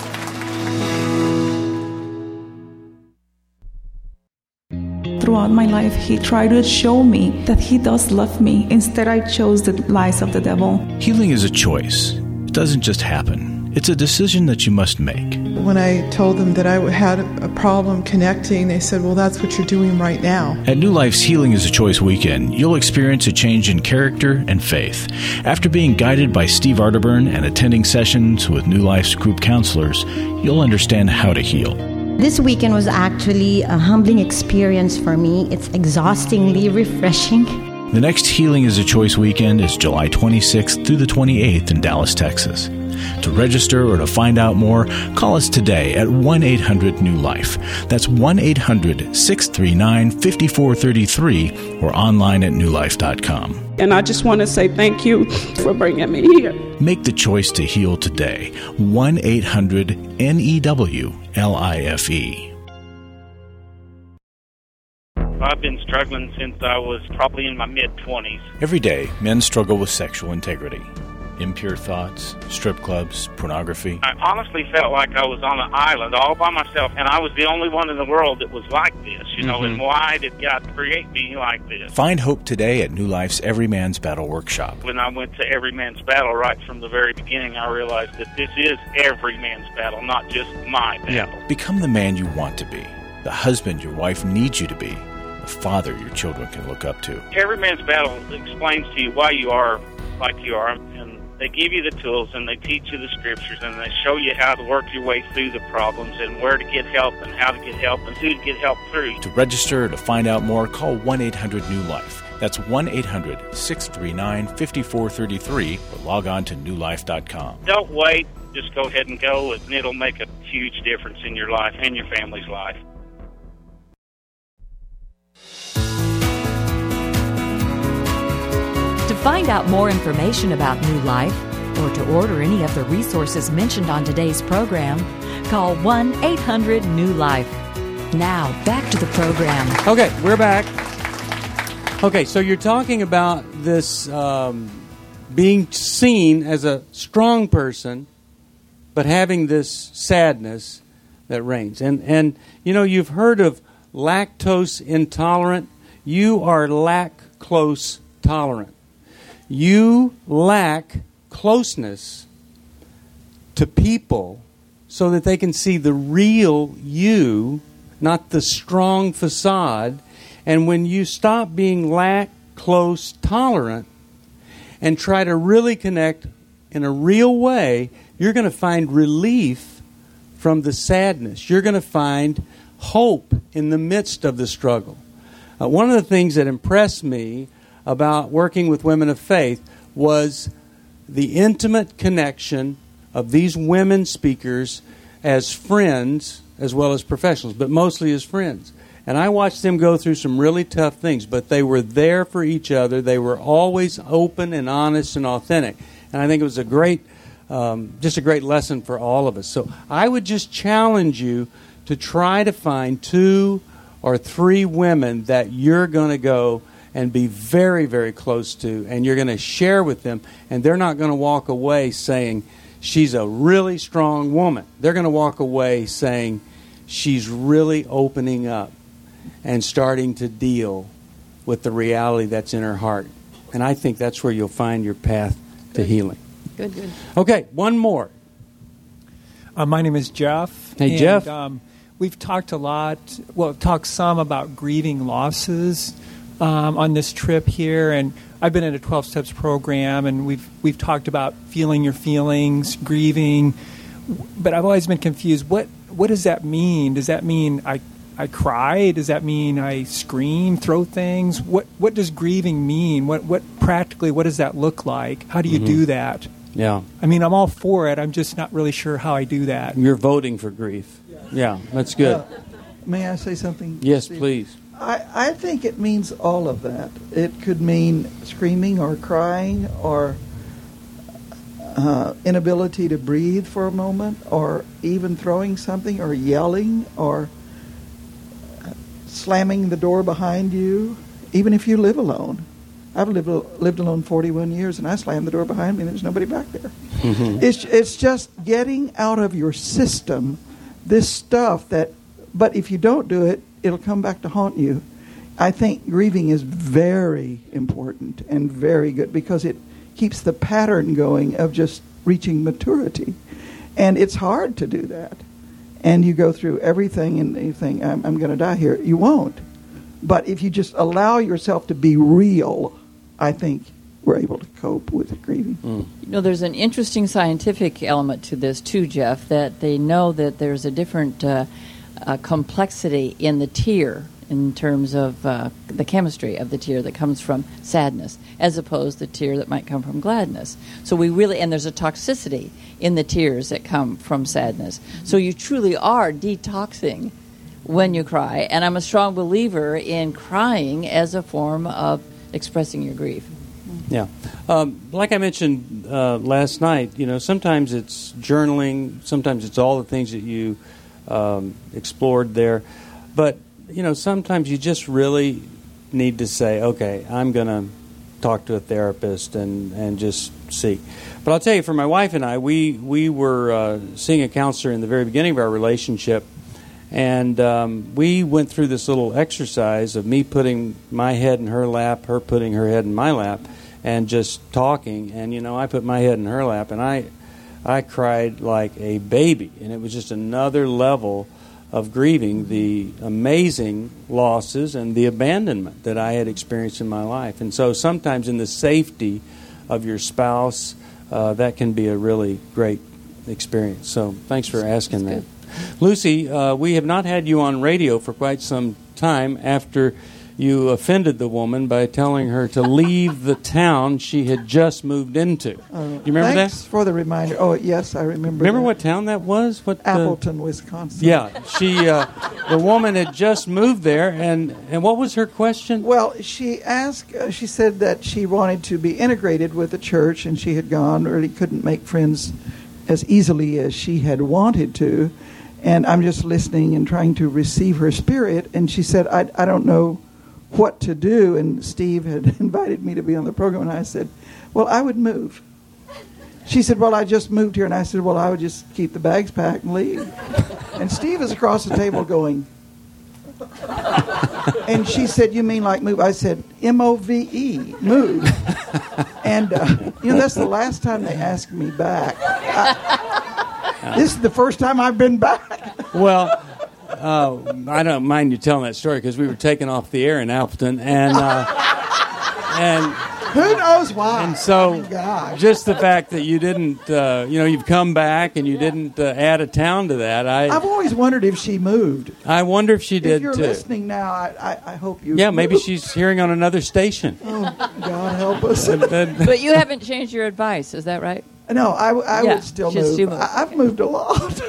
Throughout my life, he tried to show me that he does love me. Instead, I chose the lies of the devil. Healing is a choice. It doesn't just happen. It's a decision that you must make. When I told them that I had a problem connecting, they said, well, that's what you're doing right now. At New Life's Healing is a Choice weekend, you'll experience a change in character and faith. After being guided by Steve Arterburn and attending sessions with New Life's group counselors, you'll understand how to heal. This weekend was actually a humbling experience for me. It's exhaustingly refreshing. The next Healing is a Choice weekend is July twenty-sixth through the twenty-eighth in Dallas, Texas. To register or to find out more, call us today at one eight hundred new life. That's one eight hundred six three nine five four three three or online at new life dot com. And I just want to say thank you for bringing me here. Make the choice to heal today. one eight hundred N E W L I F E. I've been struggling since I was probably in my mid-twenties. Every day, men struggle with sexual integrity. Impure thoughts, strip clubs, pornography. I honestly felt like I was on an island all by myself, and I was the only one in the world that was like this, you know, Mm-hmm. and why did God create me like this? Find hope today at New Life's Every Man's Battle Workshop. When I went to Every Man's Battle right from the very beginning, I realized that this is every man's battle, not just my battle. Become the man you want to be. the husband your wife needs you to be, the father your children can look up to. Every Man's Battle explains to you why you are like you are, and they give you the tools, and they teach you the scriptures, and they show you how to work your way through the problems, and where to get help, and how to get help, and who to get help through. To register or to find out more, call one eight hundred new life. That's one eight hundred six three nine five four three three, or log on to new life dot com. Don't wait. Just go ahead and go, and it'll make a huge difference in your life and your family's life. To find out more information about New Life or to order any of the resources mentioned on today's program, call one eight hundred new life. Now, back to the program. Okay, we're back. Okay, so you're talking about this um, being seen as a strong person, but having this sadness that reigns. And, and you know, you've heard of lactose intolerant. You are lactose tolerant. You lack closeness to people so that they can see the real you, not the strong facade. And when you stop being lactose tolerant and try to really connect in a real way, you're going to find relief from the sadness. You're going to find hope in the midst of the struggle. Uh, one of the things that impressed me about working with women of faith was the intimate connection of these women speakers as friends as well as professionals, but mostly as friends. And I watched them go through some really tough things, but they were there for each other. They were always open and honest and authentic. And I think it was a great, um, just a great lesson for all of us. So I would just challenge you to try to find two or three women that you're going to go and be very, very close to, and you're going to share with them, and they're not going to walk away saying, she's a really strong woman. They're going to walk away saying, she's really opening up and starting to deal with the reality that's in her heart. And I think that's where you'll find your path to healing. Good, good. Okay, one more. Uh, my name is Jeff. Hey, and, Jeff. Um, we've talked a lot, well, talked some about grieving losses um, on this trip here. And I've been in a twelve Steps program, and we've we've talked about feeling your feelings, grieving. But I've always been confused. What what does that mean? Does that mean I I cry? Does that mean I scream, throw things? What what does grieving mean? What what practically what does that look like? How do you mm-hmm. do that? Yeah. I mean, I'm all for it. I'm just not really sure how I do that. You're voting for grief. Yeah, yeah, that's good. Uh, may I say something? Yes, Steve? please. I, I think it means all of that. It could mean screaming or crying or uh, inability to breathe for a moment, or even throwing something or yelling or slamming the door behind you, even if you live alone. I've lived lived alone forty-one years, and I slammed the door behind me, and there's nobody back there. Mm-hmm. It's it's just getting out of your system this stuff that, but if you don't do it, it'll come back to haunt you. I think grieving is very important and very good because it keeps the pattern going of just reaching maturity. And it's hard to do that. And you go through everything and you think, I'm, I'm going to die here. You won't. But if you just allow yourself to be real, I think we're able to cope with grieving. Mm. You know, there's an interesting scientific element to this too, Jeff, that they know that there's a different uh, uh, complexity in the tear in terms of uh, the chemistry of the tear that comes from sadness as opposed to the tear that might come from gladness. So we really, and there's a toxicity in the tears that come from sadness. So you truly are detoxing when you cry. And I'm a strong believer in crying as a form of expressing your grief. Yeah. Um, like I mentioned uh, last night, you know, sometimes it's journaling, sometimes it's all the things that you um, explored there. But, you know, sometimes you just really need to say, okay, I'm going to talk to a therapist and, and just see. But I'll tell you, for my wife and I, we, we were uh, seeing a counselor in the very beginning of our relationship. And um, we went through this little exercise of me putting my head in her lap, her putting her head in my lap, and just talking. And, you know, I put my head in her lap, and I I cried like a baby. And it was just another level of grieving the amazing losses and the abandonment that I had experienced in my life. And so sometimes in the safety of your spouse, uh, that can be a really great experience. So thanks for asking that. Lucy, uh, we have not had you on radio for quite some time after you offended the woman by telling her to leave the town she had just moved into. Uh, you remember thanks that? for the reminder. Oh, yes, I remember. Remember that. what town that was? What uh, Appleton, Wisconsin. Yeah, she. Uh, the woman had just moved there, and, and what was her question? Well, she asked. Uh, she said that she wanted to be integrated with the church, and she had gone, really couldn't make friends as easily as she had wanted to. And I'm just listening and trying to receive her spirit. And she said, I, I don't know what to do. And Steve had invited me to be on the program, and I said, well, I would move. She said, well, I just moved here. And I said, well, I would just keep the bags packed and leave. And Steve is across the table going, and she said, you mean like move? I said, M O V E, move. And, uh, you know, that's the last time they asked me back. I, this is the first time I've been back. Well, uh, I don't mind you telling that story because we were taken off the air in Appleton, and uh, and who knows why. And so, oh, gosh. Just the fact that you didn't, uh, you know, you've come back and you didn't uh, add a town to that. I I've always wondered if she moved. I wonder if she did if you're too. listening now, I, I, I hope you. Yeah, moved. maybe she's hearing on another station. Oh, God help us. But you haven't changed your advice, is that right? No, I, I yeah, would still just move. move. I, I've moved a lot.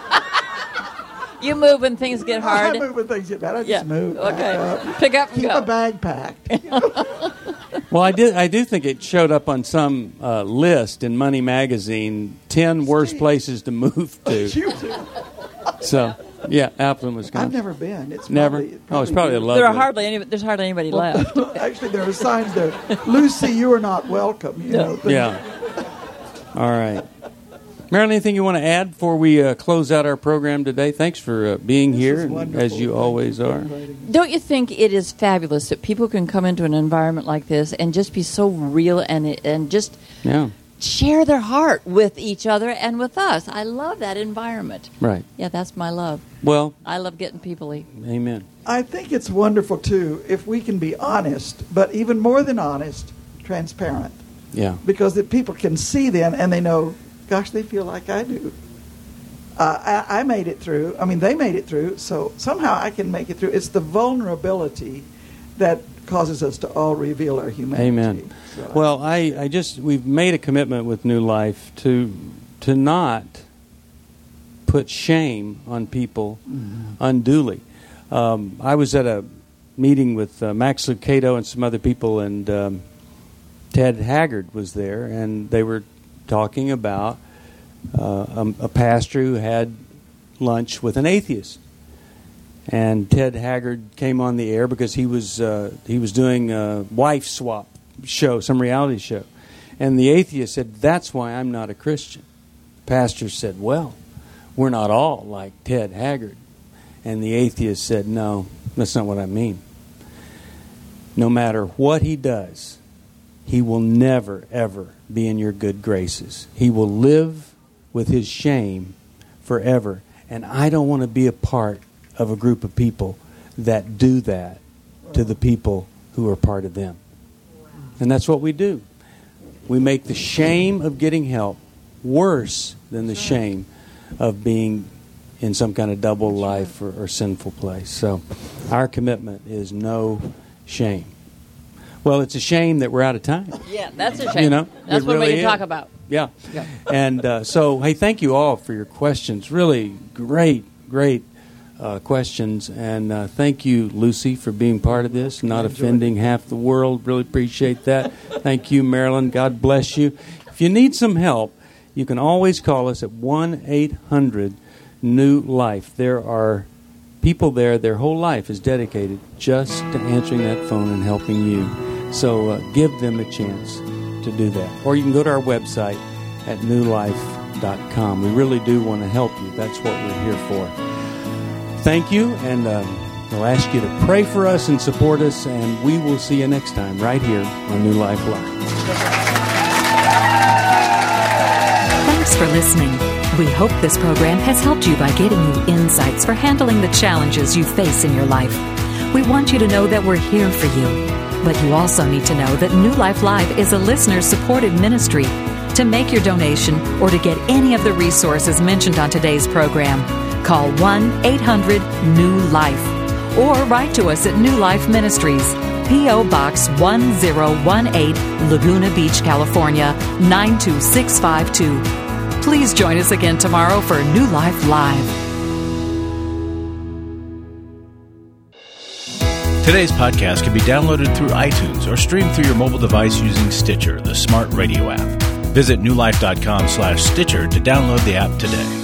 You move when things get hard. I move when things get bad. I just yeah. move. Okay. Up. Pick up and Keep go. a bag packed. Well, I did. I do think it showed up on some uh, list in Money Magazine. Ten worst places to move to. So, yeah, Appleton, Wisconsin. I've never been. It's never. Probably, probably oh, it's probably a lovely. There are hardly any. There's hardly anybody left. Actually, there are signs there. Lucy, you are not welcome. You know, yeah. All right. Marilyn, anything you want to add before we uh, close out our program today? Thanks for uh, being here, as you always are. Don't you think it is fabulous that people can come into an environment like this and just be so real and and just yeah. share their heart with each other and with us? I love that environment. Right. Yeah, that's my love. Well, I love getting people-y. Amen. I think it's wonderful, too, if we can be honest, but even more than honest, transparent. Yeah. Because the people can see then and they know, gosh, they feel like I do. Uh, I, I made it through. I mean, they made it through, so somehow I can make it through. It's the vulnerability that causes us to all reveal our humanity. Amen. So well, I, I just, we've made a commitment with New Life to to not put shame on people mm-hmm. unduly. Um, I was at a meeting with uh, Max Lucado and some other people, and um, Ted Haggard was there, and they were talking about uh, um, a pastor who had lunch with an atheist, and Ted Haggard came on the air because he was uh, he was doing a wife swap show, some reality show, and the atheist said, "That's why I'm not a Christian." The pastor said, "Well, we're not all like Ted Haggard," and the atheist said, "No, that's not what I mean. No matter what he does, he will never, ever be in your good graces. He will live with his shame forever. And I don't want to be a part of a group of people that do that to the people who are part of them." And that's what we do. We make the shame of getting help worse than the shame of being in some kind of double life or, or sinful place. So our commitment is no shame. Well, it's a shame that we're out of time. Yeah, that's a shame. You know, that's it what really we can is. talk about. Yeah. Yeah. And uh, so, hey, thank you all for your questions. Really great, great uh, questions. And uh, thank you, Lucy, for being part of this, not offending half the world. Really appreciate that. Thank you, Marilyn. God bless you. If you need some help, you can always call us at one eight hundred new life. There are people there, their whole life is dedicated just to answering that phone and helping you. So uh, give them a chance to do that. Or you can go to our website at new life dot com. We really do want to help you. That's what we're here for. Thank you, and um, we'll ask you to pray for us and support us, and we will see you next time right here on New Life Live. Thanks for listening. We hope this program has helped you by giving you insights for handling the challenges you face in your life. We want you to know that we're here for you. But you also need to know that New Life Live is a listener-supported ministry. To make your donation or to get any of the resources mentioned on today's program, call one eight hundred new life or write to us at New Life Ministries, P O. Box one zero one eight, Laguna Beach, California, nine two six five two. Please join us again tomorrow for New Life Live. Today's podcast can be downloaded through iTunes or streamed through your mobile device using Stitcher, the smart radio app. Visit newlife.com slash Stitcher to download the app today.